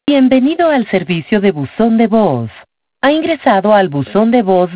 Bienvenido al servicio de buzón de voz. Ha ingresado al buzón de voz